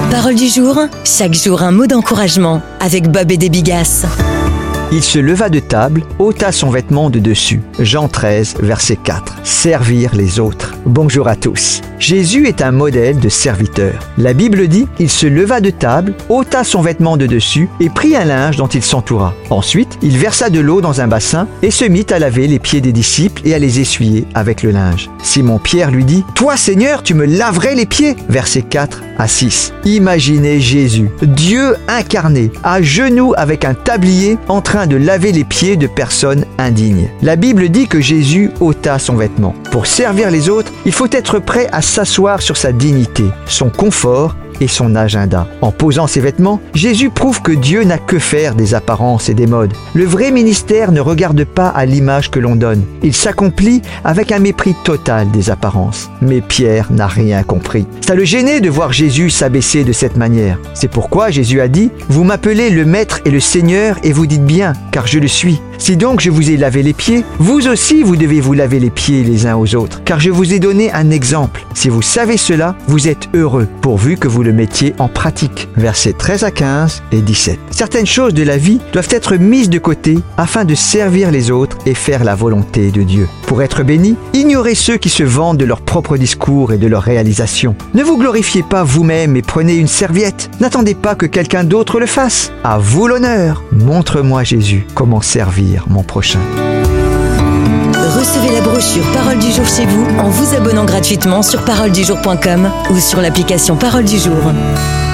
Parole du jour, chaque jour un mot d'encouragement avec Bob et des Bigas. Il se leva de table, ôta son vêtement de dessus. Jean 13, verset 4. Servir les autres. Bonjour à tous. Jésus est un modèle de serviteur. La Bible dit, il se leva de table, ôta son vêtement de dessus et prit un linge dont il s'entoura. Ensuite, il versa de l'eau dans un bassin et se mit à laver les pieds des disciples et à les essuyer avec le linge. Simon-Pierre lui dit, « Toi, Seigneur, tu me laverais les pieds » Versets 4 à 6. Imaginez Jésus, Dieu incarné, à genoux avec un tablier en train de laver les pieds de personnes indignes. La Bible dit que Jésus ôta son vêtement. Pour servir les autres, il faut être prêt à s'asseoir sur sa dignité, son confort et son agenda. En posant ses vêtements, Jésus prouve que Dieu n'a que faire des apparences et des modes. Le vrai ministère ne regarde pas à l'image que l'on donne. Il s'accomplit avec un mépris total des apparences. Mais Pierre n'a rien compris. Ça le gênait de voir Jésus s'abaisser de cette manière. C'est pourquoi Jésus a dit « Vous m'appelez le Maître et le Seigneur et vous dites bien, car je le suis. Si donc je vous ai lavé les pieds, vous aussi vous devez vous laver les pieds les uns aux autres, car je vous ai donné un exemple. Si vous savez cela, vous êtes heureux, pourvu que vous le mettiez en pratique. » Versets 13 à 15 et 17. Certaines choses de la vie doivent être mises de côté afin de servir les autres et faire la volonté de Dieu. Pour être bénis, ignorez ceux qui se vantent de leur propre discours et de leurs réalisations. Ne vous glorifiez pas vous-même et prenez une serviette. N'attendez pas que quelqu'un d'autre le fasse. À vous l'honneur. Montre-moi, Jésus, comment servir mon prochain. Recevez la brochure Parole du jour chez vous en vous abonnant gratuitement sur paroledujour.com ou sur l'application Parole du jour.